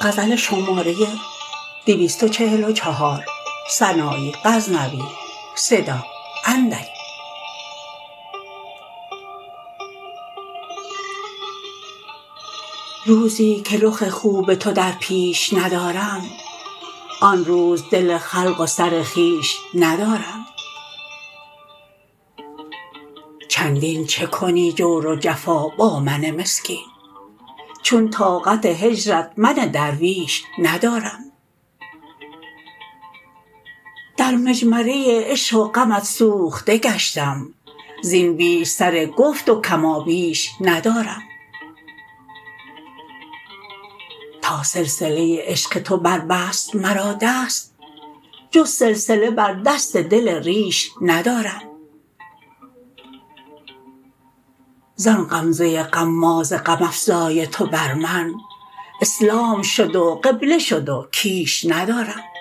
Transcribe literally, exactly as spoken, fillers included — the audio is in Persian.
غزل شماره دویست و چهل و چهار سنایی غزنوی صدا اندری. روزی که رخ خوب تو در پیش ندارم، آن روز دل خلق و سر خویش ندارم. چندین چه کنی جور و جفا با من مسکین، چون طاقت هجرت من درویش ندارم. در مجمره عشق و غمت سوخته گشتم، زین بیش سر گفت و کمابیش ندارم. تا سلسله عشق تو بربست مرا دست، جز سلسله بر دست دل ریش ندارم. زان غمزه غماز غم افزای تو بر من، اسلام شد و قبله شد و کیش ندارم.